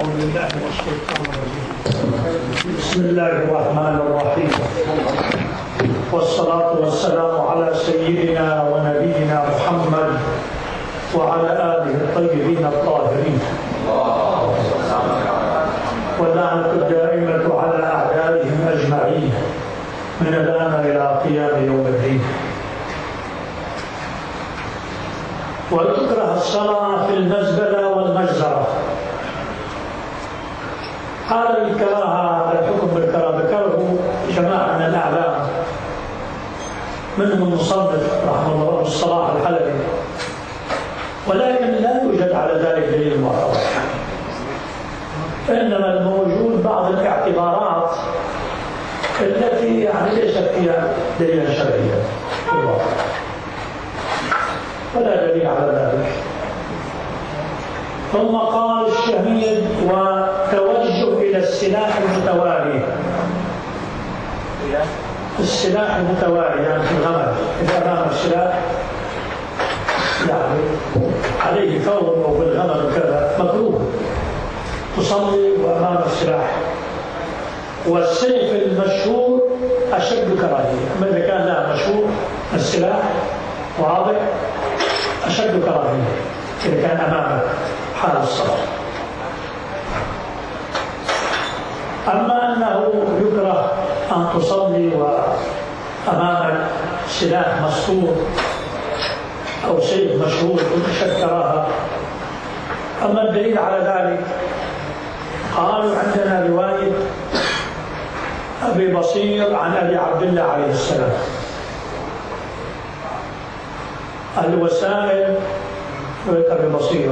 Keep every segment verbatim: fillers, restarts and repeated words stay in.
أعوذ بالله من الشيطان الرجيم. بسم الله الرحمن الرحيم، والصلاة والسلام على سيدنا ونبينا محمد وعلى آله الطيبين الطاهرين، واللعنة الدائمة على أعدائهم أجمعين من الآن إلى قيام يوم الدين. وتكره الصلاة في المزبلة والمجزرة. هذا الكراهة، الحكم بالكراهة ذكره جماعة من الأعلام منهم المصنف رحمه الله الصلاح الحلبي، ولكن لا يوجد على ذلك دليل معتبر، إنما الموجود بعض الاعتبارات التي يعني ليست فيها دليلا شرعيا في الواقع، ولا دليل على ذلك. ثم قال الشهيد: وتوجه إلى السلاح المتوالي. السلاح المتوالي يعني في الغمد، إذا أمام السلاح يعني عليه فور أو في الغمد وكذا مكروه تصلي وأمام السلاح. والسيف المشهور أشد كراهية، أما إذا كان لا مشهور السلاح واضح أشد كراهية إذا كان أمامك حال الصلاة. أما أنه يكره أن تصلي وأمامك سلاح مسطور أو سيف مشهور أشد كراهة. أما الدليل على ذلك قالوا: عندنا رواية أبي بصير عن أبي عبد الله عليه السلام: الوسائل أبي بصير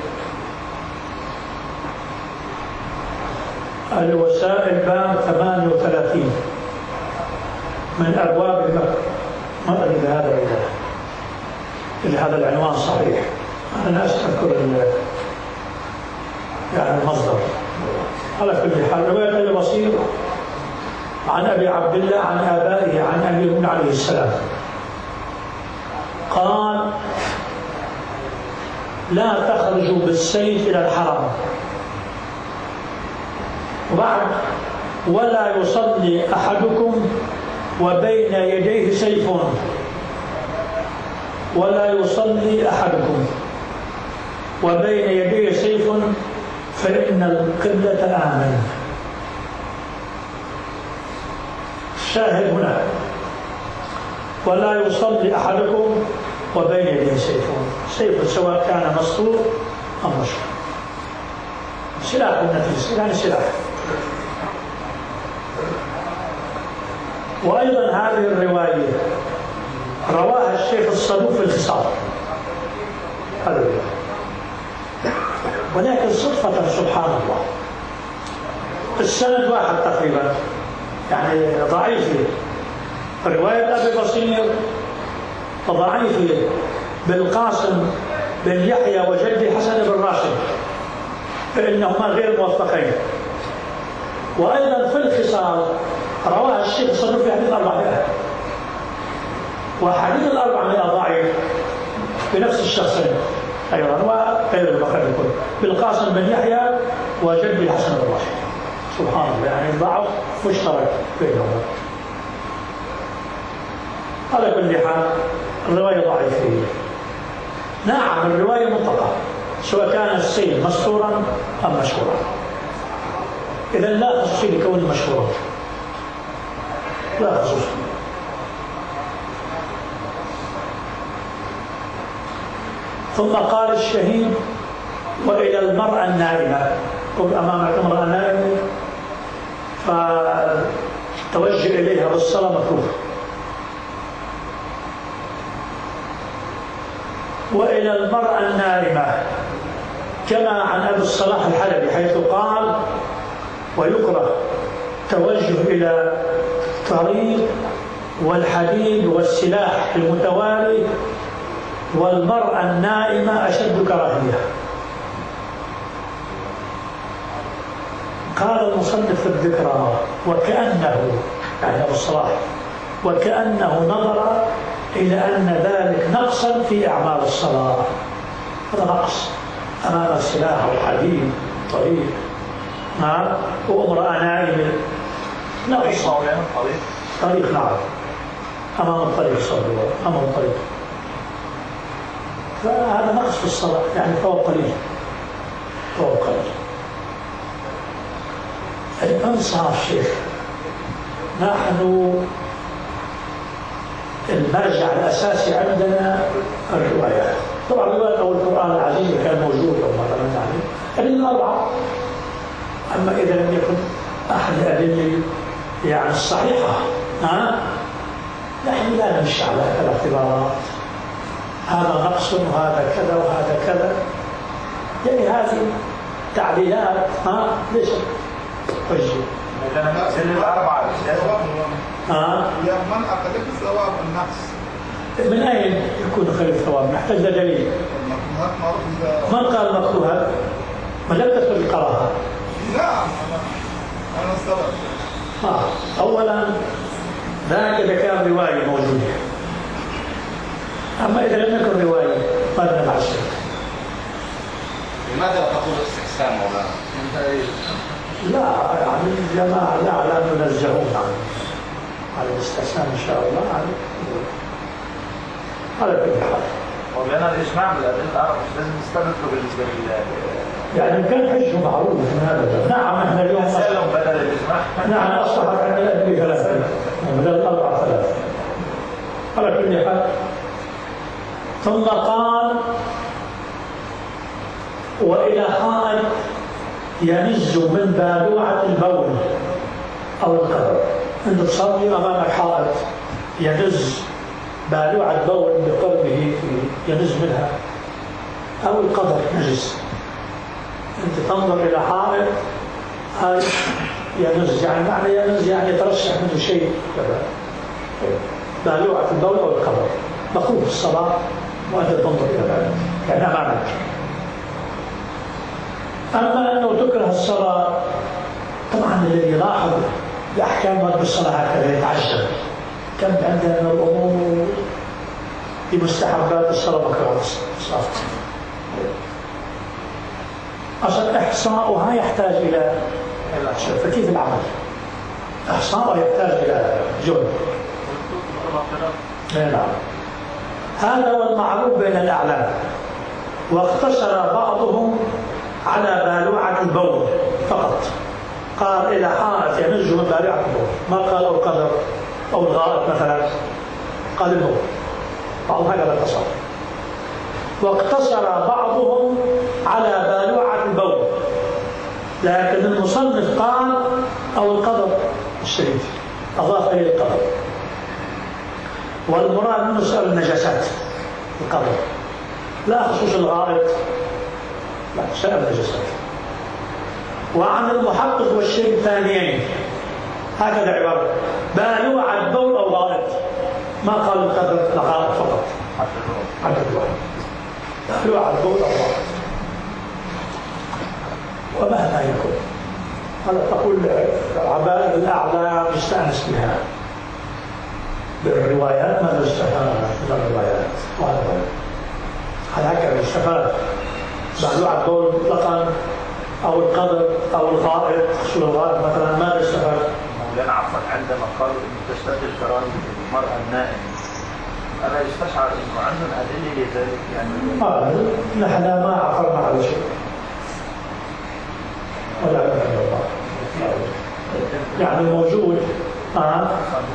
الوسائل باب ثمانية وثلاثين من أبواب المكة. ما أدري هذا إذا هذا العنوان صحيح، أنا أستذكر يعني المصدر. على كل حال رواية أبي بصير عن أبي عبد الله عن آبائه عن أبي عليه السلام قال: لا تخرجوا بالسيف إلى الحرم، وبعد: ولا يصلي أحدكم وبين يديه سيف، ولا يصلي أحدكم وبين يديه سيف فإن القبلة آمن. الشاهد هنا: ولا يصلي أحدكم وبين يديه سيف، سيف سواء كان مسطور أو مشهور، سلاح نفيس يعني سلاح. وأيضا هذه الرواية رواها الشيخ الصدوق في الخصال، هذا ولكن صدفة سبحان الله السند واحد تقريبا، يعني ضعيفة. رواية أبي بصير ضعيفة بالقاسم بن يحيى وجدي حسن بن راشد، فإنهما غير موفقين. وأيضا في الخصال رواها الشيخ الصدوق في حديث أربعمائة، وحديث الأربعمائة ضعيف بنفس الشخصين أيضا وغير البخاري الكل بالقاسم بن يحيى وجدي حسن بن راشد. سبحان الله، يعني ضعف مشترك بينهما. على كل حال الرواية ضعيفة. نعم الرواية مطلقة سواء كان السيف مستورا أم مشهورا، إذا لا خصوصية لكونه مشهورا، لا خصوصية. ثم قال الشهيد: وإلى المرأة النائمة. قل أمامك امرأة نائمة فتوجه إليها بالصلاة مكروه. وإلى المرأة النائمة كما عن أبي الصلاح الحلبي حيث قال: ويكره توجه إلى الطريق والحديد والسلاح المتوالي، والمرأة النائمة أشد كراهية. قال المصنف في الذكرى: وكأنه يعني أبو الصلاح وكأنه نظر إلى أن ذلك نقصا في أعمال الصلاة. هذا نقص أمام السلاح والحديد طريق نعم وامرأة نائمة نقص طريق طريق نعم أمام الطريق صلوا أمام الطريق، فهذا نقص في الصلاة يعني فوق قليل فوق قليل. الإنصاف شيخ، نحن المرجع الأساسي عندنا الروايات. طبعا الروايات أو القرآن العزيز كان موجود أو مثلا يعني الأدلة الأربعة. أما إذا لم يكن أحد الأدلة يعني الصحيحة ها نحن لا نمشي على الاعتبارات هذا نقص وهذا كذا وهذا كذا، يعني هذه تعديلات ها ليش وجه سن الأربعة ها من أخذ ثواب النقص من أين يكون خير الثواب؟ نحتاج دليل. من قال مكروه؟ ما لم تكن الكراهة. نعم أنا استوعب. آه. أولا ذاك إذا كان رواية موجودة، أما إذا لم يكن رواية فلنا مع الشرك. لماذا تقول استحسان مولانا؟ لا يعني الجماعة لا لا ننزهون عن على الاستحسان إن شاء الله يعني على كل حال. مولانا الإجماع بالأدلة الأربعة لازم نستندله بالنسبة لله. يعني كان حجه معروف من هذا. نعم احنا اليوم نسألهم بدل الإجماع. نعم أصبحت عندنا الأدلة ثلاثة بدل الأربعة ثلاثة على كل حال. ثم قال وإلى حائط ينز من بالوعة البول أو القبر. أنت تصلي أمامك حائط ينز بالوعة بول بقربه ينز منها أو القبر نجس، أنت تنظر إلى حائط هاي ينز يعني معنى ينز يعني يترشح منه شيء بالوعة البول أو القبر مكروه الصلاة وأنت تنظر إلى ذلك يعني أمامك. أما أنه تكره الصلاة طبعا الذي يلاحظ الأحكام بالصلاة هكذا يتعجب كم عندنا من الأمور في مستحبات الصلاة مكروه الصلاة. أصلا إحصاؤها يحتاج إلى فكيف العمل؟ إحصاؤها يحتاج إلى جهد. نعم هذا هو المعروف بين الأعلام. واقتصر بعضهم على بالوعة البول فقط، قال إلى حائط ينج من بالوعة البول، ما قال أو القدر أو الغائط مثلا، قال البول. بعض هكذا اقتصر. واقتصر بعضهم على بالوعة البول، لكن المصنف قال أو القدر الشريف أضاف إليه القدر، والمراد منه سؤال النجاسات القدر لا خصوص الغائط لا سائر النجاسات. وعن المحقق والشيء ثانيين هكذا عبارة بالوعة البول أو غائط، ما قال القدر الغائط فقط حتى الواحد بالوعة البول أو غائط. ومهما يكون هذا تقول عبارة الأعلى يستأنس بها بالروايات ما نستفاد من الروايات وهذا هكذا يستفاد بالوعة البول مطلقا أو القدر أو الغائط شو الغائط مثلا ما يستفاد. مولانا عفوا عندما قالوا إن تشتد الكرامة المرأة النائمة أنا يستشعر إنه عندهم أدلة لذلك يعني آه نحن ما عثرنا على شيء ولا إله إلا الله يعني موجود آه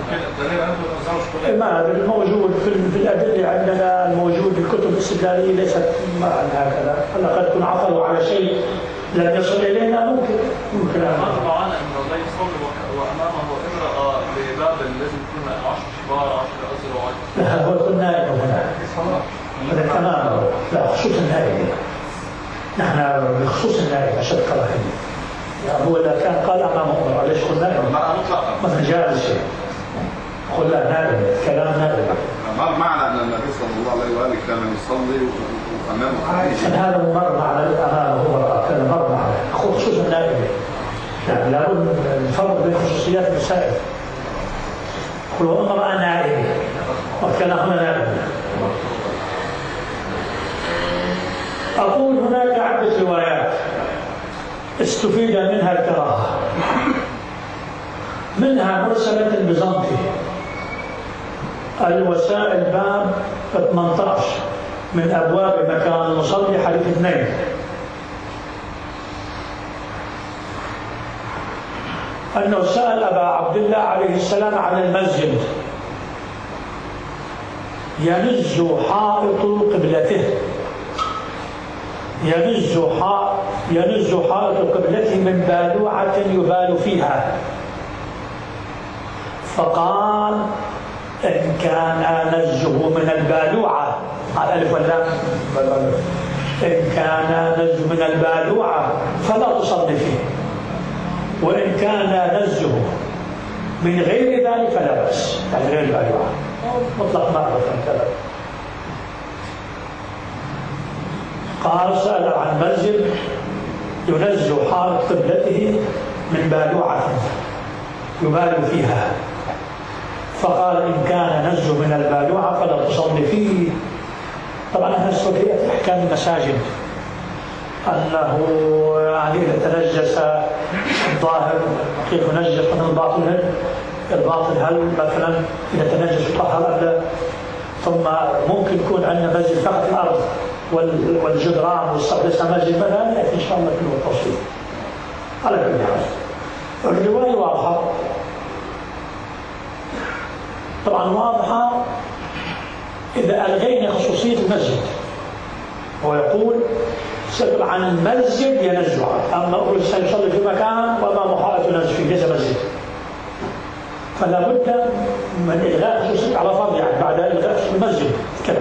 ما الموجود في في الأدلة عندنا الموجود في الكتب الاستدلالية ليست ما هكذا. هلا قد يكون عثروا على شيء لم يصل إلينا ممكن ممكن طبعا انه لا يصلي وامامه امراه بباب لازم يكون عشر شبار عشر ازرع. لا هو يكون نائم هنا هذا تماما لا خصوص النائم. نحن بخصوص النائم اشد كراهيه يعني هو اذا كان قال امامه امراه ليش قلنا نائم؟ المرأة مطلقا مثلا جالس قلنا نائم كلام نائم. ما معنى أن النبي صلى الله عليه وآله كان يصلي وأمامه هذا مر على أمامه امرأة كان مر على خصوص النائم يعني لابد الفرق بين خصوصيات النساء. قلوا امرأة نائمة وكان هنا نائم. أقول هناك عدة روايات استفيد منها الكراهة، منها مرسلة البيزنطي الوسائل باب ثمانية عشر من أبواب مكان المصلي حديث اثنين. أنه سأل أبا عبد الله عليه السلام عن المسجد ينز حائط قبلته ينز حائط ينز حائط قبلته من بالوعة يبال فيها، فقال إن كان نزه من البالوعة على ألف واللام، إن كان نزه من البالوعة فلا تصلي فيه، وإن كان نزه من غير ذلك فلا بأس، يعني غير البالوعة مطلق معرفة كذا. قال سأل عن مسجد ينزه حائط قبلته من بالوعة يبال فيها، فقال إن كان نزه من البالوعة فلا تصلي فيه. طبعا احنا في احكام المساجد انه يعني اذا تنجس الظاهر كيف ينجس من الباطن، الباطن هل مثلا اذا تنجس طهر ام لا، ثم ممكن يكون عندنا مسجد فقط الارض والجدران والسقف ليس مسجد مثلا، ياتي ان شاء الله كله التفصيل. على كل حال الروايه واضحه، طبعا واضحه إذا ألغينا خصوصية المسجد. هو يقول سأل عن المسجد ينزه، أما أقول سيصلي في مكان وما محاولة ينزه فيه ليس مسجد، فلا بد من إلغاء خصوصية على فرض يعني بعد إلغاء المسجد كذا.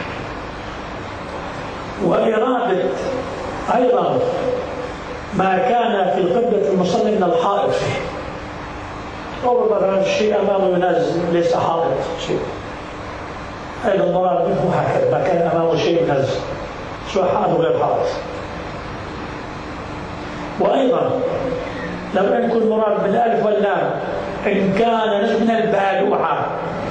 وإرادة أيضا ما كان في القبلة المصلي من الحائط فيه، أو مثلا الشيء أمامه ينزل ليس حائط شيء، أيضا المراد منه هكذا ما كان أمامه شيء ينزل سواء حائط أو غير حائط. وأيضا لو أن يكون المراد بالألف واللام إن كان نزل من البالوعة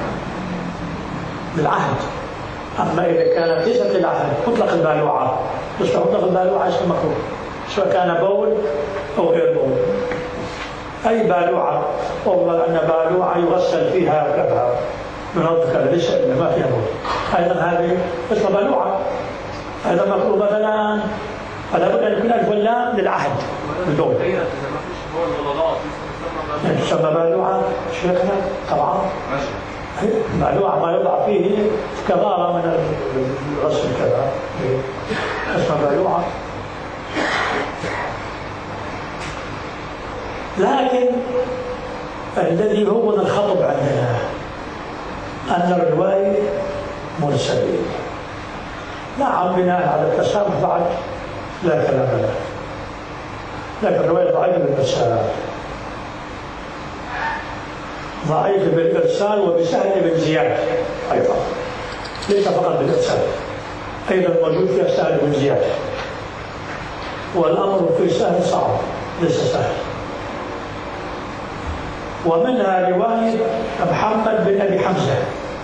للعهد، أما إذا كانت ليست للعهد مطلق البالوعة، تصبح مطلق البالوعة اسم مكروه سواء كان بول أو غير بول. أي بالوعة والله أن بالوعة يغسل فيها كذا ينظف كذا ليس إلا ما فيها بول، أيضا هذه اسمها بالوعة أيضا مكروه مثلا، فلا بد أن يكون ألف واللام للعهد بالبول. تسمى بالوعة شيخنا طبعا بالوعة ما يوضع فيه كظارة من الغسل كذا اسمها بالوعة. لكن الذي هو من الخطب عندنا أن الرواية مرسلة. نعم بناء على التسامح بعد لا كلام له، لكن الرواية ضعيفة بالإرسال، ضعيفة بالإرسال وبسهل بن زياد أيضا، ليس فقط بالإرسال، أيضا موجود فيها سهل بن زياد، والأمر في سهل صعب ليس سهل. ومنها رواية محمد بن أبي حمزة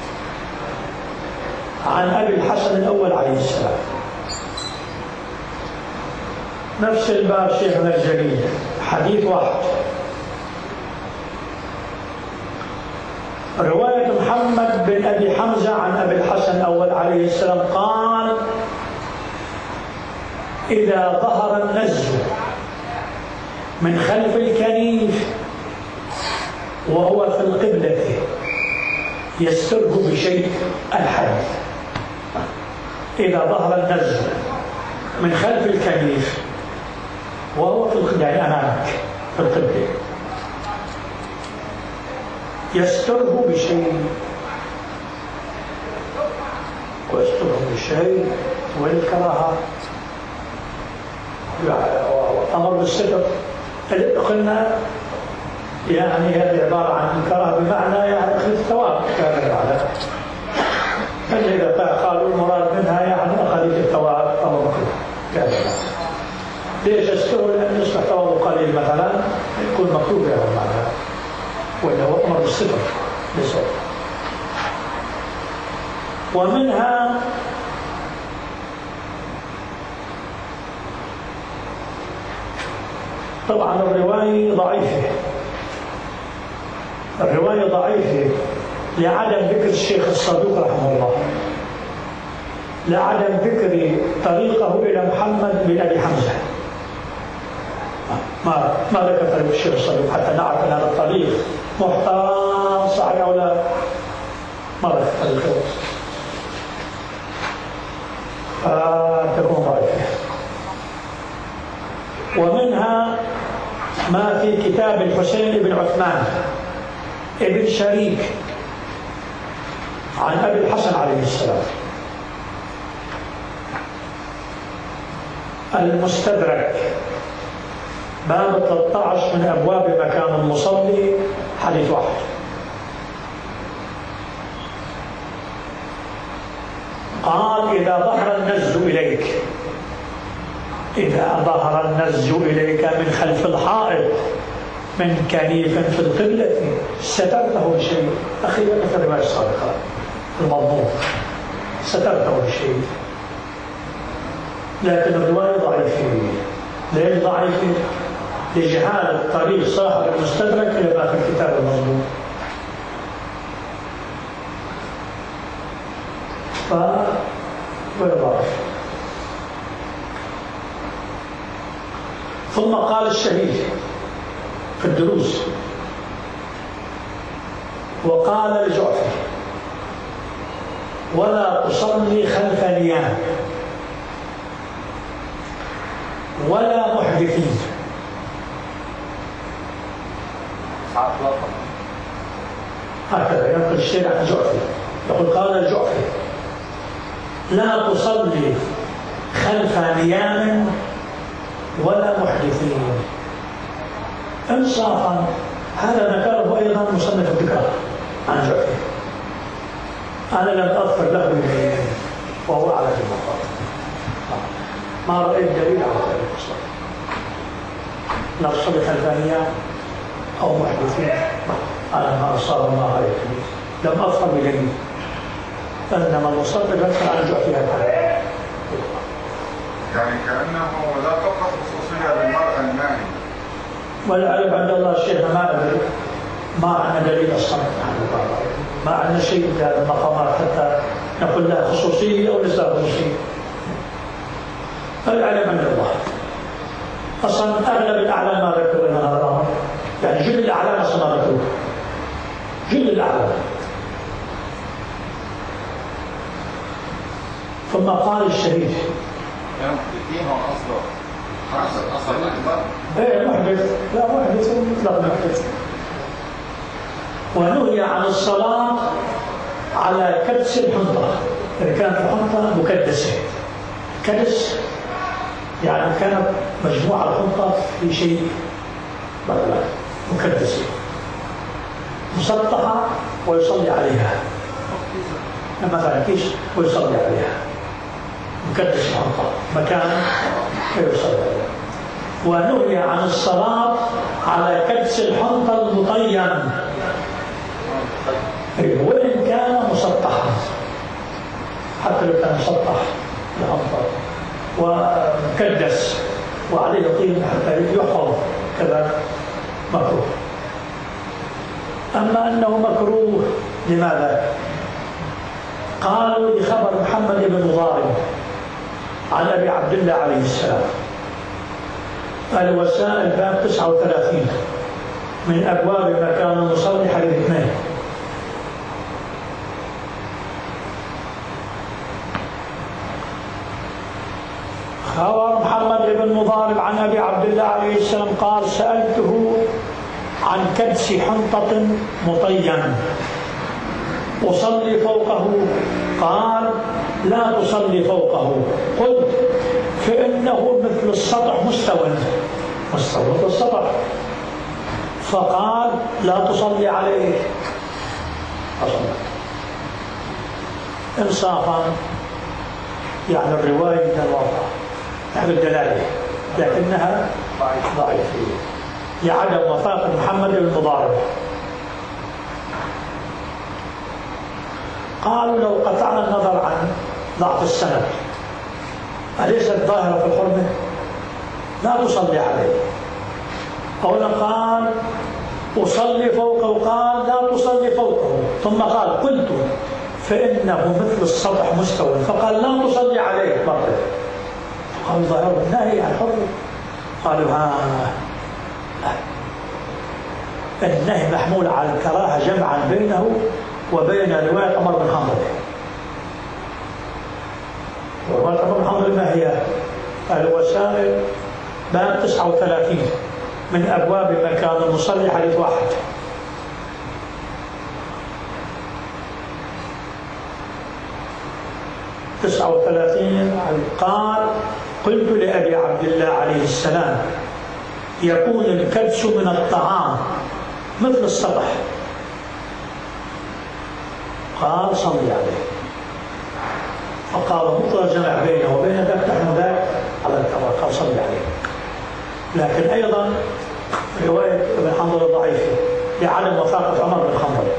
عن أبي الحسن الأول عليه السلام، نفس الباب شيخنا الجليل حديث واحد. رواية محمد بن أبي حمزة عن أبي الحسن الأول عليه السلام قال إذا ظهر النزل من خلف الكنيف وهو في القبلة يستره بشيء الحديث. إذا ظهر النزل من خلف الكنيف وهو في القبلة يعني أمامك في القبلة يستره بشيء، ويستره بشيء والكراهة أمر بالستر. قلنا يعني هذه عبارة عن الكراهة بمعنى يعني أخذ الثواب كان المعنى، فإذا قالوا المراد منها يعني أخذت الثواب أو مكروه كان المعنى. ليش استره؟ لأن يصبح ثوابه قليل مثلا يكون مكروه بهذا المعنى، وإلا هو أمر بالستر بالستر. ومنها طبعا الرواية ضعيفة، الرواية ضعيفة لعدم ذكر الشيخ الصدوق رحمه الله، لعدم ذكر طريقه إلى محمد بن أبي حمزة. ما ما ذكر طريق الشيخ الصدوق حتى نعرف أن هذا الطريق محترم صحيح أو لا، ما ذكر طريقه، فتكون ضعيفة. ومنها ما في كتاب الحسين بن عثمان ابن شريك عن أبي الحسن عليه السلام، المستدرك باب ثلاثة عشر من أبواب مكان المصلي، حديث واحد. قال إذا ظهر النزج إليك، إذا ظهر النزج إليك من خلف الحائط من كنيف في القبلة سترته بشيء. أخيرا في الرواية السابقة المضمون سترته بشيء، لكن الرواية ضعيفة. ليش ضعيفة؟ لجهالة طريق صاحب المستدرك إلى ما في الكتاب المضمون. فهو ضعيف. ثم قال الشهيد في الدروس، وقال لجعفر: ولا تصلي خلف نيام ولا محدثين. هكذا ينقل الشيخ عن جعفر، يقول قال الجعفر: لا تصلي خلف نيام ولا محدثين. انصافا هذا ذكره ايضا مصنف الذكر عن جعفر، انا لم اغفر له بشيء وهو على المقام، ما رايت دليل على ذلك. لا تصلي خلف نيام او محدثين، انا ما اصاب ما رايت لم اغفر بدليل، انما المصنف ذكر عن جعفر هكذا. يعني كأنه لا فقط خصوصية للمرأة النائمة. والعلم عند الله الشيخ ما أدري، ما عندنا دليل أصلا، ما عندنا شيء في هذه المقامات حتى نقول لها خصوصية أو ليس خصوصية. العلم عند الله. أصلا أغلب الأعلام ما ذكروا لنا هذا الأمر، يعني جل الأعلام أصلا ما ذكروا، جل الأعلام. ثم قال الشهيد: يعني محدثين هو أصلا حسب أصل الأكبر. ايه محدث، لا محدث مطلق محدث. ونهي عن الصلاة على كدس الحنطة، إذا كانت الحنطة مكدسة. كدس يعني كانت مجموعة الحنطة في شيء مثلا مكدسة مسطحة ويصلي عليها، مثلا كيس ويصلي عليها، مكدس الحنطة مكان يصلي عليها. ونهي عن الصلاة على كدس الحنطة المطين وإن كان مسطحا، حتى لو كان مسطح الحنطة ومكدس وعليه طين حتى يحفظ كذا مكروه. أما أنه مكروه لماذا؟ قالوا لخبر محمد بن ضارب عن أبي عبد الله عليه السلام، الوسائل باب تسعة وثلاثين من أبواب مكان المصلي حديث اثنين. خبر محمد بن مضارب عن أبي عبد الله عليه السلام قال: سألته عن كدس حنطة مطين أصلي فوقه، قال: لا تصلي فوقه. قلت: فإنه مثل السطح مستوى مستوى السطح. فقال: لا تصلي عليه. أصلا إنصافا يعني الرواية من الواقع تحت الدلالة، لكنها ضعيفة لعدم وفاق محمد بن مضارب. قالوا: لو قطعنا النظر عن ضعف السند أليست ظاهرة في الحرمة؟ لا تصلي عليه. أولا قال أصلي فوقه، قال لا تصلي فوقه، ثم قال قلت فإنه مثل السطح مستوى، فقال لا تصلي عليه مرة. قال ظاهر النهي عن حر. قالوا ها النهي محمول على الكراهة جمعا بينه وبين رواية عمر بن حنظل. رواية عمر بن حنظل ما هي؟ الوسائل باب تسعة وثلاثين من أبواب مكان المصلي حديث واحد. تسعة وثلاثين قال قلت لأبي عبد الله عليه السلام يكون الكبش من الطعام مثل السطح، قال صلي عليه. فقال مطلق جمع بينه وبين ذاك نحن ذاك على الكبر، قال صلي عليه. لكن أيضا رواية ابن حنظل ضعيفة لعدم وثاقة عمر بن حنظل.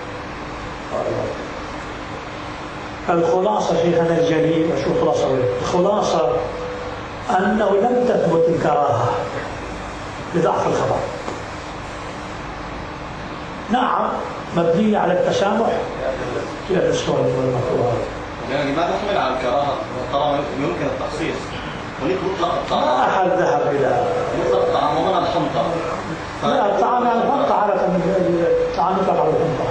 الخلاصة شيخنا الجليل، شو الخلاصة؟ الخلاصة أنه لم تثبت الكراهة لضعف الخبر. نعم مبنية على التسامح في الأسطول والمكروهات. يعني ما تحمل على الكراهة طالما يمكن التخصيص وليك مطلق الطعام. ما أحد ذهب إلى مطلق الطعام ومن الحنطة. لا الطعام يعني الحنطة على الطعام يطلق على الحنطة.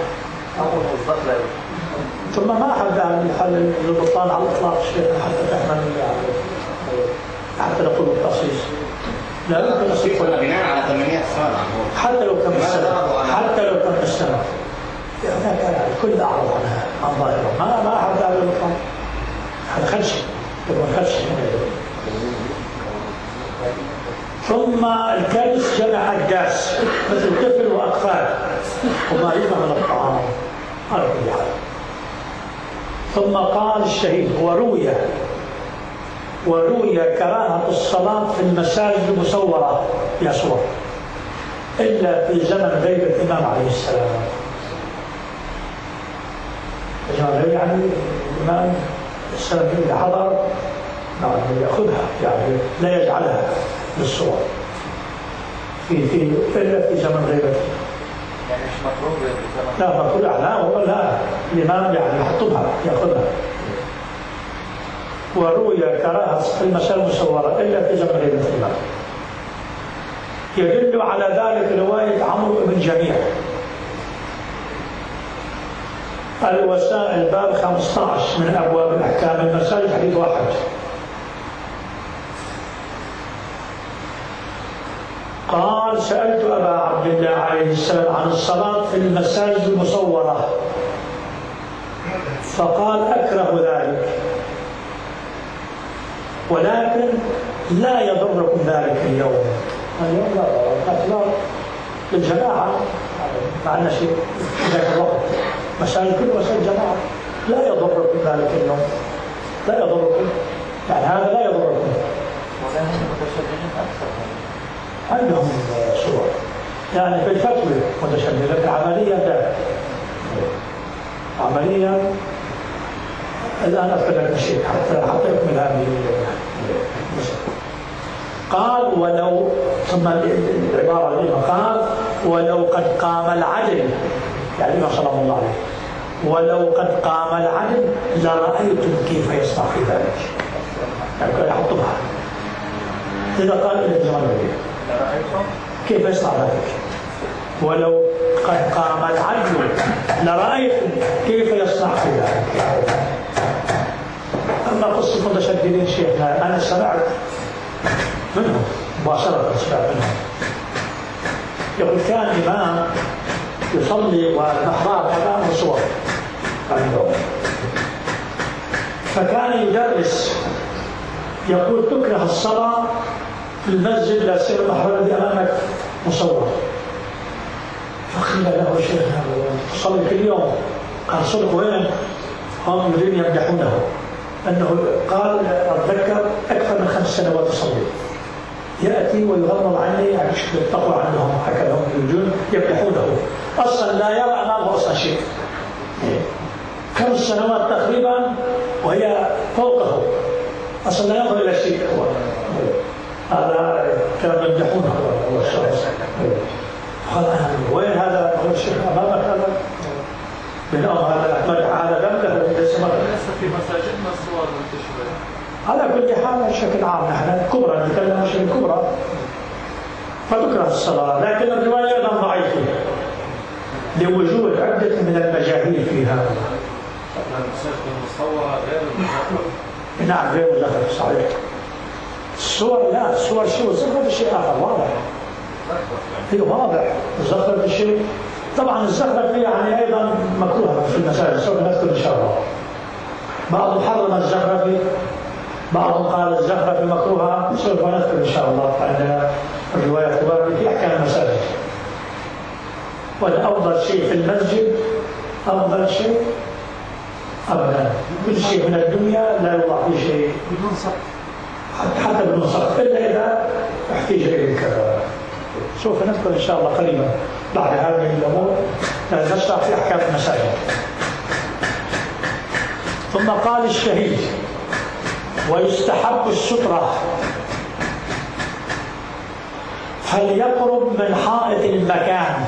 ثم ما أحد ذهب لحل البطلان على الإطلاق الشيخ حتى تحمل حتى نقول التخصيص. لا يمكن تصير بناء على ثمانية سنة حتى لو كان السنة حتى لو كان السنة هناك يعني كل أعرض عنها عن ظاهرة. ما ما أحد ذهب للبطلان. هذا خدش يكون خدش. ثم الكبس جمع أكداس مثل طفل وأطفال وما يجمع من الطعام على كل حال. ثم قال الشهيد وروي وروي كراهة الصلاة في المساجد المصورة يا صور إلا في زمن غيب الإمام عليه السلام. يعني الإمام السلام إذا حضر نعم يأخذها يعني لا يجعلها للصور في في إلا في زمن غيبته. يعني مش مطلوب في زمن. لا مطلوب لا هو لا الإمام يعني يحطبها يأخذها. وروي كراهة في المساجد المصورة إلا في زمن غيبة الإمام. يدل على ذلك رواية عمرو بن جميع الوسائل باب خمسة عشر من أبواب الأحكام المساجد حديث واحد. قال سألت أبا عبد الله عليه السلام عن الصلاة في المساجد المصورة فقال أكره ذلك ولكن لا يضركم ذلك اليوم. اليوم لا ضرر للجماعة مع أن شيء في ذاك الوقت مساجد كل مساجد جماعة لا يضركم ذلك اليوم لا يضركم يعني هذا لا يضركم. ولكن المتشددين أكثر عندهم صور يعني في الفتوى متشدد لكن عمليا لا. عمليا الآن أذكر لك شيء حتى حتى يكمل هذه المسألة. قال ولو ثم العبارة العلمية قال ولو قد قام العدل يعني ما صلى الله عليه ولو قد قام العدل لرأيتم كيف يصنع في ذلك. يعني كان يحطبها إذا قال إلى الزمان كيف يصنع ذلك ولو قد قام العدل لرأيتم كيف يصنع في ذلك. أما قصة المتشددين شيخنا أنا سمعت منهم مباشرة سمعت منهم يقول كان إمام يصلي والمحراب أمامه صور عندهم فكان يدرس يقول تكره الصلاة في المسجد لا سيما المحراب الذي أمامك مصور. فقيل له شيخنا تصلي كل يوم قال صدق وين هم يريدون يمدحونه أنه قال أتذكر أكثر من خمس سنوات أصلي يأتي ويغمض عني يعني شكل التقوى عندهم هكذا هم يريدون يمدحونه أصلا لا يرى أمامه أصلا شيء خمس سنوات تقريبا وهي فوقه أصلا لا ينظر إلى شيء هو هذا كانوا يمدحون هو الشخص. قال وين هذا هو الشيخ امامك هذا؟ من امر هذا مدح هذا جنبه ليس لسه في مساجدنا الصور منتشره. على كل حال بشكل عام نحن كبرى نتكلم عن شيء كبرى فتكره الصلاه، لكن الروايه ايضا ضعيفه لوجود عده من المجاهيل في هذا. المساجد المصوره غير المزخرفه. نعم غير مزخرف صحيح. الصور لا الصور شيء والزخرف شيء اخر واضح. هي واضح الزخرف شيء طبعا الزخرف يعني ايضا مكروهه في المساجد سوف نذكر ان شاء الله. بعضهم حرم الزخرف، بعضهم قال الزخرف مكروهه سوف نذكر ان شاء الله عندنا الروايات الواردة في احكام المساجد. والافضل شيء في المسجد افضل شيء ابدا كل شيء من الدنيا لا يوضع فيه شيء بدون سقف حتى بدون سقف الا اذا احتاج الى كذا. سوف نذكر ان شاء الله قريبا بعد هذه الامور نشرح في احكام المساجد. ثم قال الشهيد ويستحب السترة فليقرب من حائط المكان.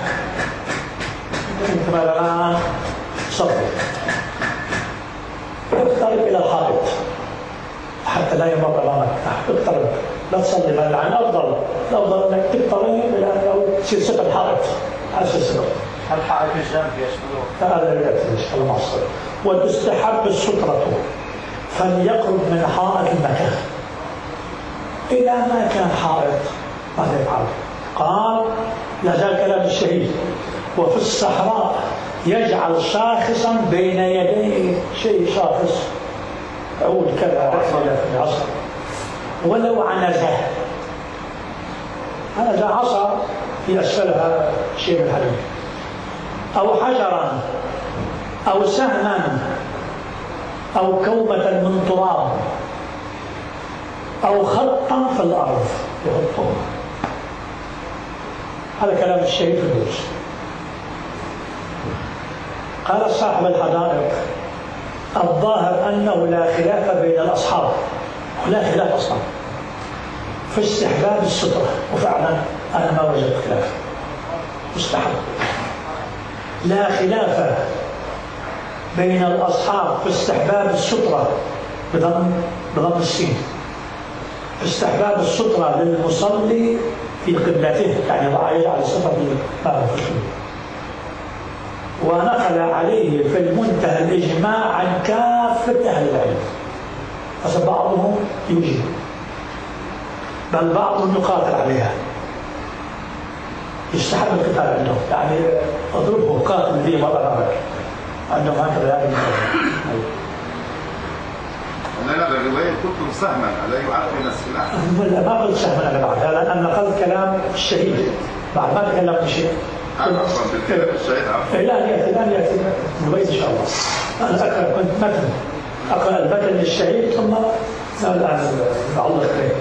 انت الآن صف اقترب إلى الحائط حتى لا يمر أمامك، اقترب لا تصلي مثلا عن أفضل الأفضل أنك تقترب إلى أو تصير ستر الحائط على السر. الحائط الجنب يشمله هذا لا يأتي الله معصر. وتستحب السترة فليقرب من حائط المكان. إلى ما كان حائط ماذا يفعل؟ قال لا زال كلام الشهيد وفي الصحراء يجعل شاخصا بين يديه شيء شاخص عود كذا في العصر ولو عنزه عنزه عصا في أسفلها شيء من الحديد أو حجرا أو سهما أو كومة من تراب أو خطا في الأرض يحطه. هذا كلام الشهيد في الدروس. قال صاحب الحدائق الظاهر أنه لا خلاف بين الأصحاب ولا خلاف أصلا في استحباب السترة، وفعلا أنا ما وجدت خلاف مستحب. لا خلاف بين الأصحاب في استحباب السترة بضم بضم السين، استحباب السترة للمصلي في قبلته يعني يجعل السترة في باب الخشوع. ونقل عليه في المنتهى الإجماع عن كافة أهل العلم، فبعضهم يجيب بل بعضهم يقاتل عليها. يستحب القتال عندهم يعني اضربه قاتل ذي مرة عندهم هكذا يعني. أنا بالرواية كنتم سهما ألا يعرف من السلاح؟ لا ما قلت سهما أنا بعد، لأن نقلت كلام الشهيد بعد ما تكلمت شيء. عفوا بالكلام الشهيد عفوا. لا يأتي الآن يأتي نبيت إن شاء الله. أنا أقرأ كنت متن أقرأ المتن للشهيد ثم الآن بعض عليه.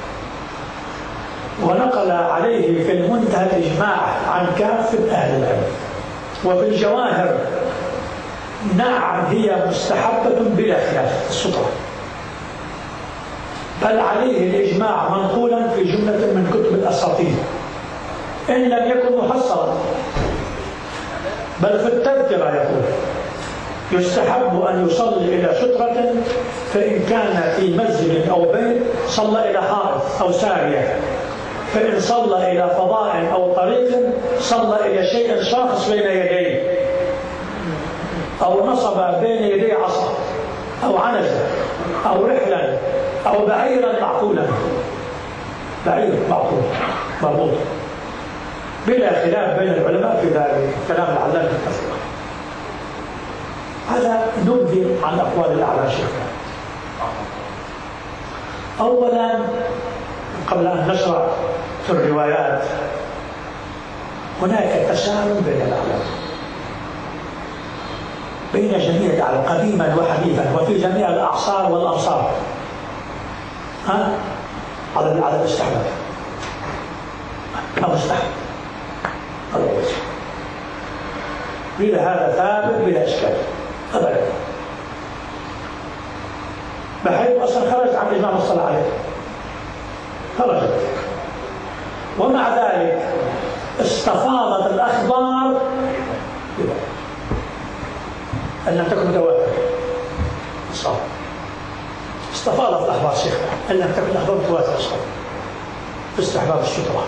ونقل عليه في المنتهى الإجماع عن كافة أهل العلم. وفي الجواهر نعم هي مستحبة بلا خلاف السترة، بل عليه الإجماع منقولا في جملة من كتب الأساطير إن لم يكن محصرا، بل في التذكرة يقول يستحب أن يصلي إلى سترة فإن كان في مسجد أو بيت صلى إلى حائط أو سارية، فإن صلى إلى فضاء أو طريق صلى إلى شيء شاخص بين يديه أو نصب بين يديه عصا أو عنزة أو رحلا أو بعيرا معقولا، بعير معقول مربوط، بلا خلاف بين العلماء في ذلك كلام العلامة التفسير. هذا نبذل عن أقوال الأعلى شيخنا. أولا قبل أن نشرع في الروايات هناك تساهل بين الأعلام بين جميع الأعلام قديما وحديثا وفي جميع الأعصار والأمصار ها على على الاستحباب أو مستحب هذا الوجه بلا هذا ثابت بلا إشكال أبدا، بحيث أصلا خرج عن إجماع الصلاة عليه خرجت. ومع ذلك استفاضت الأخبار أن لم تكن متواترة. صار استفاضت الأخبار شيخنا أن لم تكن الأخبار متواترة صار في استحباب السترة.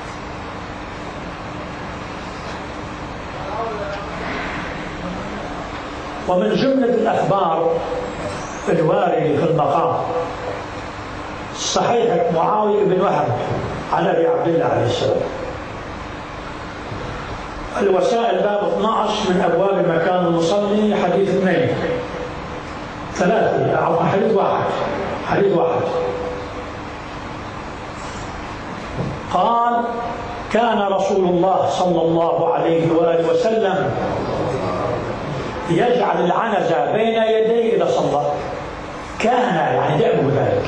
ومن جملة الأخبار الواردة في المقام صحيح معاوية بن وهب عن أبي عبد الله عليه السلام. الوسائل باب اثني عشر من أبواب مكان المصلي حديث اثنين ثلاثة أو حديث واحد حديث واحد قال كان رسول الله صلى الله عليه وآله وسلم يجعل العنزة بين يديه إذا صلى. كان يعني دأبه ذلك،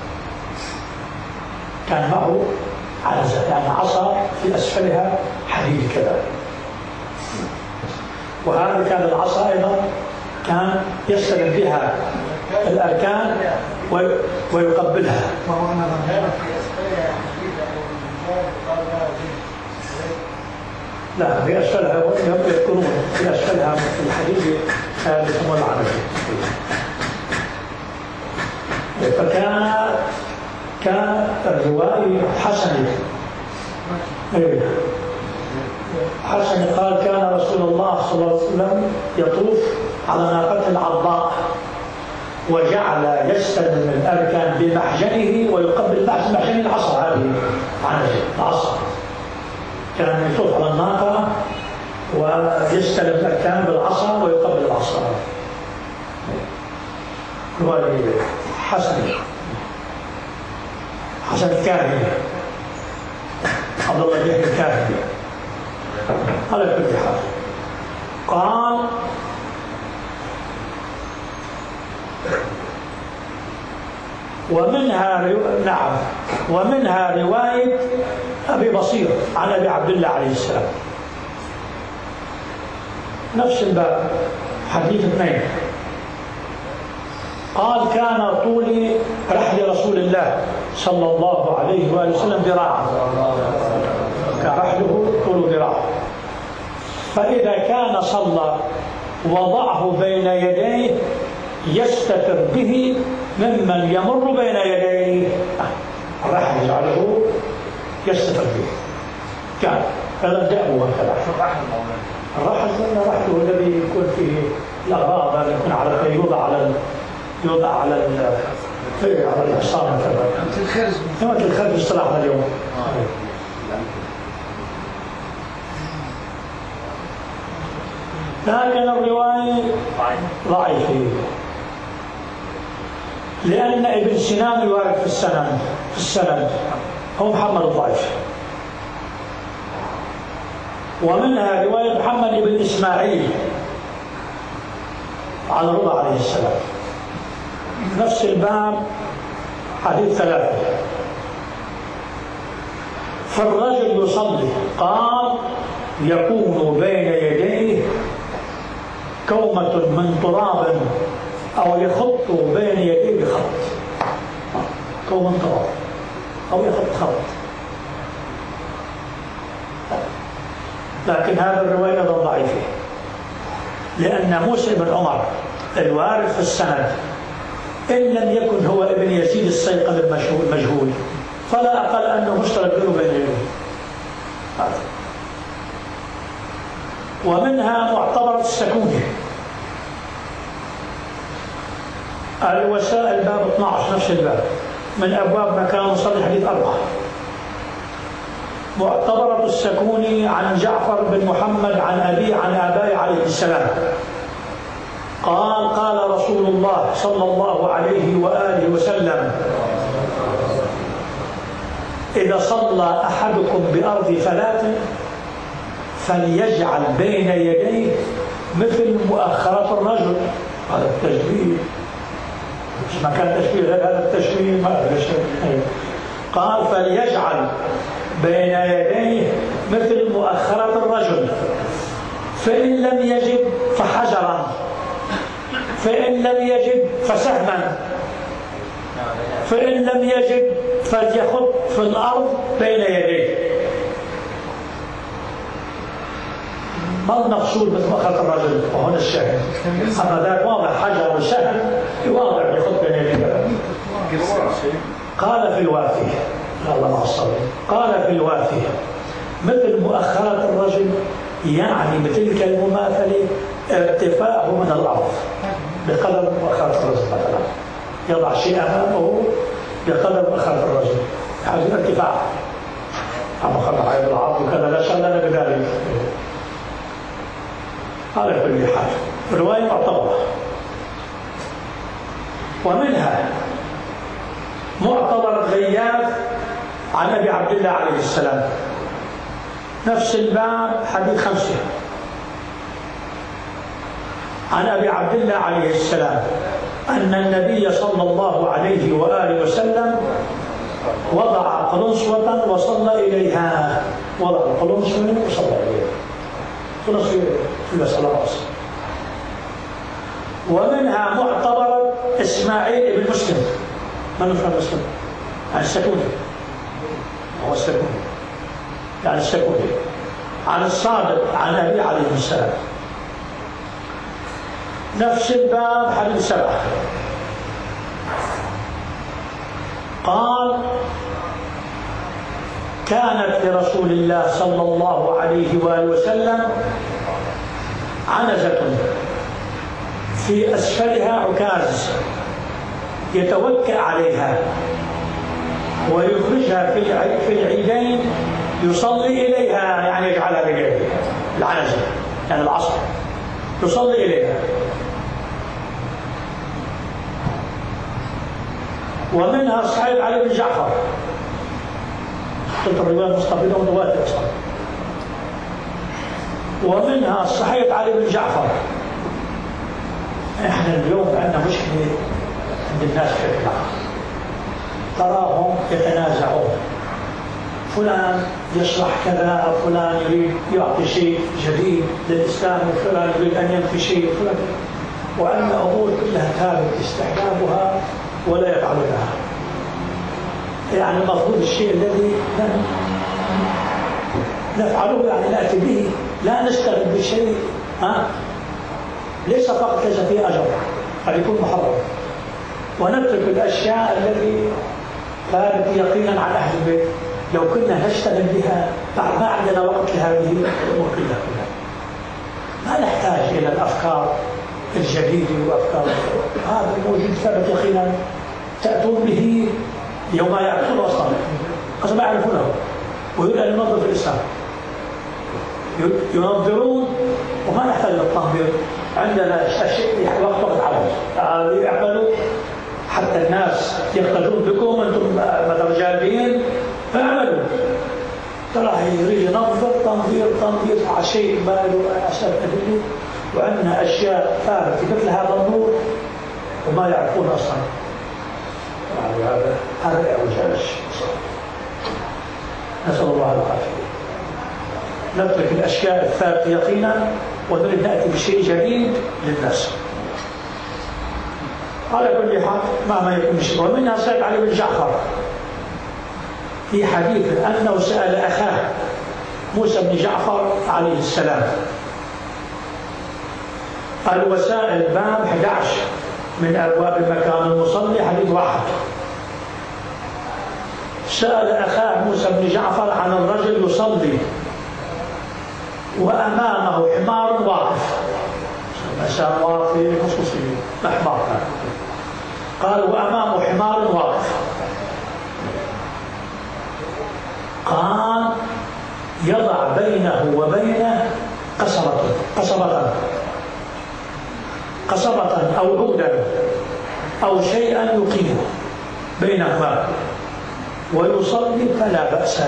كان معه عنزة يعني عصا في أسفلها حديد كذا، وهذه كان العصا أيضا كان يستلم بها الأركان ويقبلها. لا في أسفلها يذكرون في أسفلها في الحديث يسمون العنزة. فكان كان الرواية حسنة حسن قال كان رسول الله صلى الله عليه وسلم يطوف على ناقته العضاء وجعل يستلم الأركان بمحجنه ويقبل محجن العصا. هذه عنزة العصا كان يطوف على الناقة ويستلم الأركان بالعصا ويقبل العصا. رواية حسن حسن الكاهني عبد الله بن الكاهني على كل حال. قال ومنها رو... نعم ومنها رواية أبي بصير عن أبي عبد الله عليه السلام نفس الباب حديث اثنين. قال كان طول رحل رسول الله صلى الله عليه وآله وسلم ذراعا، كان رحله طول ذراعه، فإذا كان صلى وضعه بين يديه يستتر به ممن يمر بين يديه. الرحل يجعله يستتر به. كان هذا دأبه هكذا. الرحل رحله الذي يكون فيه الأغراض الذي يكون على يوضع على يوضع على على الحصان مثلا. مثل الخرز. مثل الخرز اصطلاحنا اليوم. لكن الرواية ضعيفة لأن ابن سنان يوارد في السند في السند هو محمد الضعيف. ومنها رواية محمد بن إسماعيل عن رضا عليه السلام نفس الباب حديث ثلاثة. فالرجل يصلي قال يكون بين يديه كومة من تراب أو يخط بين يديه بخط، كومة من تراب أو يخط خط. لكن هذا الرواية ضعيفة لأن موسى بن عمر الوارد في السند إن لم يكن هو ابن يزيد الصيقل المجهول فلا أقل أنه مشترك بينه وبين يديه. ومنها معتبرة السكونة. الوسائل باب اثني عشر نفس الباب من أبواب مكان مصلي حديث أربعة. معتبرة السكونة عن جعفر بن محمد عن أبي عن آبائه عليه السلام قال قال رسول الله صلى الله عليه وآله وسلم إذا صلى أحدكم بأرض فلاة فليجعل بين يديه مثل مؤخرة الرجل. هذا التشبيه مش مكان تشبيه غير هذا التشبيه ما قال فليجعل بين يديه مثل مؤخرة الرجل فإن لم يجد فحجرا فإن لم يجد فسهما فإن لم يجد فليخط في الأرض بين يديه. ما المقصود مثل ما خلق الرجل وهنا الشاهد، أما ذاك واضح حجر وسهل واضح يخط بين يديه. قال في الوافي الله مع الصبر، قال في الوافي مثل مؤخرة الرجل، يعني بتلك المماثلة ارتفاعه من الأرض بقدر مؤخرة الرجل، مثلا يضع شيء أمامه بقدر مؤخرة الرجل، هذا الارتفاع. أما خلق عيد العرض وكذا لا شغلنا بذلك. على كل حال رواية معتبرة. ومنها معتبر غياث عن أبي عبد الله عليه السلام، نفس الباب حديث خمسة، عن أبي عبد الله عليه السلام أن النبي صلى الله عليه وآله وسلم وضع قلنسوة وصلى إليها. وضع القلنسوة وصلى إليها، قلنسوة في المسألة رأس. ومنها معتبر إسماعيل بن مسلم، من هو مسلم؟ عن السكوني، هو السكوني يعني السكوني، عن الصادق عن أبي عليه السلام، نفس الباب حديث سبعة. قال كانت لرسول الله صلى الله عليه وآله وسلم عنزة في أسفلها عكاز يتوكأ عليها ويخرجها في العيدين يصلي إليها، يعني يجعلها بيده العنزة يعني العصر يصلي إليها. ومنها صحيح علي بن جعفر، قلت الرواية مستقبلة ومتواترة أصلا. ومنها صحيح علي بن جعفر. احنا اليوم عندنا مشكلة عند الناس في العالم، تراهم يتنازعون، فلان يشرح كذا، فلان يريد يعطي شيء جديد للإسلام، وفلان يريد أن ينفي شيء، وفلان، وأن أمور كلها ثابت استحبابها ولا يفعلونها. يعني المفروض الشيء الذي نفعله يعني نأتي به، لا نشتغل بشيء ها ليس فقط ليس فيه أجر، قد يكون محرم، ونترك الأشياء التي ثابت يقينا عن أهل البيت. لو كنا نشتغل بها ما عندنا وقت لهذه الأمور كلها كلها. ما نحتاج إلى الأفكار الجديدة وأفكار هذا الموجود ثابت يقينا تأتون به يوم ما يعرفون أصلا أصلا ما يعرفونه، ويريد أن ينظر في الإسلام، ينظرون وما نحتاج للتنظير. عندنا شيء وقت وقت على يعملوا حتى الناس يقتدون بكم، أنتم مثلا جالبين فاعملوا. ترى يريد ينظر تنظير تنظير على شيء ما له أساس أدلة، وعندنا أشياء ثابتة مثل هذا النور وما يعرفون أصلا. يعني هذا هذا أوجه الشيء. نسأل الله العافية. نترك الأشياء الثابتة يقينا ونريد نأتي بشيء جديد للناس. على كل حال مهما يكون شيء. ومنها سأل علي بن جعفر في حديث أنه سأل أخاه موسى بن جعفر عليه السلام. الوسائل باب أحد عشر من أبواب المكان المصلي حديث واحد. سأل أخاه موسى بن جعفر عن الرجل يصلي وأمامه حمار واقف، مساء واقف خصوصي الحمار، قال وأمامه حمار واقف، قال يضع بينه وبينه قصبة قصبة قصبة أو عودا أو شيئا يقيمه بينهما ويصلي فلا بأس.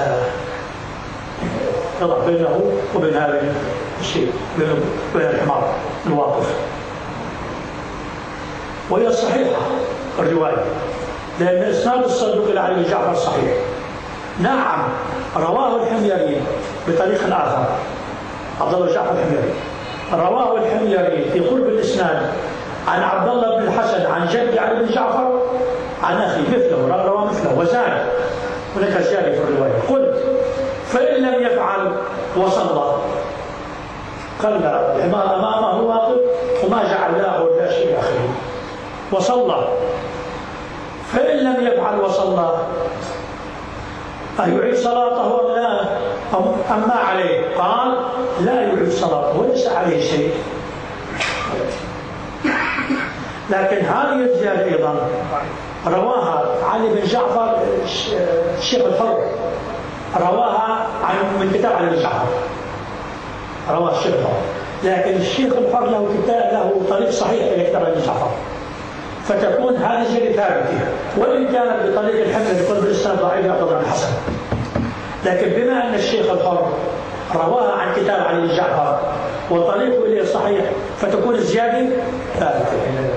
يضع بينه وبين هذا الشيء بين الحمار الواقف. وهي صحيحة الرواية لأن إسناد الصدوق إلى علي بن جعفر صحيح. نعم رواه الحميري بطريق آخر، عبد الله جعفر الحميري رواه الحميري في قرب الإسناد عن عبد الله بن الحسن عن جدي علي بن جعفر عن أخي مثله روى مثله وزاد، هناك زيادة في الرواية. قلت فإن لم يفعل وصلى، قال لا، الحمار أمامه واقف وما جعلناه ولا شيء آخره وصلى. فإن لم يفعل وصلى أيعيد صلاته أم لا؟ أم ما عليه؟ قال لا يعيد صلاته وليس عليه شيء. لكن هذه الزيادة أيضا رواها علي بن جعفر الشيخ الحر، رواها عن من كتاب علي بن جعفر، رواه الشيخ الحر، لكن الشيخ الحر له كتاب له طريق صحيح إلى كتاب علي بن جعفر، فتكون هذه الزيادة ثابتة، وإن كانت بطريق الحمل بقلب الإسناد ضعيف يعتبر عن الحسن. لكن بما أن الشيخ الحر رواها عن كتاب علي بن جعفر وطريقه إليه صحيح، فتكون الزيادة ثابتة.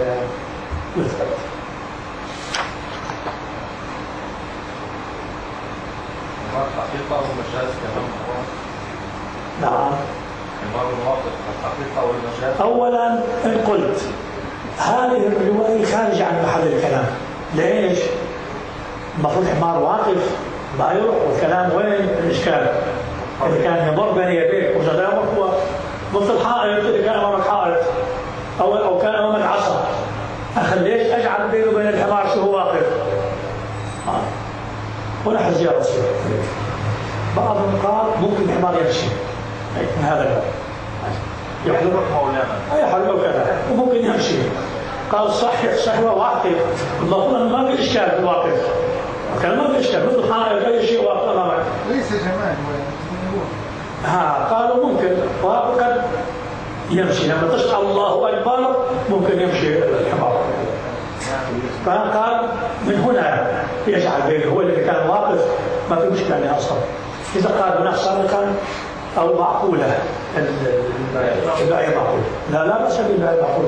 الحقيقة والمجاز كمان. نعم. الحقيقة والمجاز. أولا إن قلت هذه الرواية خارجة عن محل الكلام، ليش؟ المفروض حمار واقف ما يروح، والكلام وين الإشكال؟ إذا كان يمر بين يديك وقدامك هو مثل حائط، إذا كان أمامك حائط أو أو كان أمامك عصا، أخي ليش أجعل بينه وبين الحمار شو هو واقف؟ آه. ولا حزيارة تصير. بعضهم قال ممكن الحمار يمشي من هذا الباب. يحلق مولانا. يحلق كذا وممكن يمشي. قال صحيح صحيح واقف، المفروض أنه ما في إشكال في الواقف. كان ما في إشكال مثل حائط أي شيء واقف أمامك. ليس جمال ها قالوا ممكن وقد يمشي لما تشرع الله أكبر ممكن يمشي الحمار. فقال من هنا يجعل بينه هو اللي كان واقف ما في مشكلة عليه أصلا. إذا قال هناك سابقا أو معقولة الباقي معقول، لا لا بأس بالباقي معقول.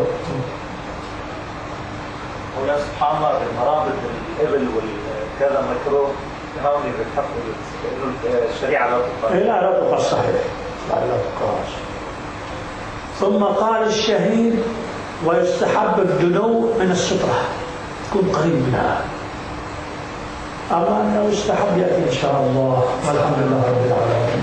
ويا سبحان الله المرابط الإبل والكذا مكروه هوني بالحق الشريعة لا تقاس. لا لا تقاس صحيح، لا لا تقاس. ثم قال الشهيد ويستحب الدنو من السترة، تكون قريب منها. أما أنه يستحب يأتي إن شاء الله، والحمد لله رب العالمين.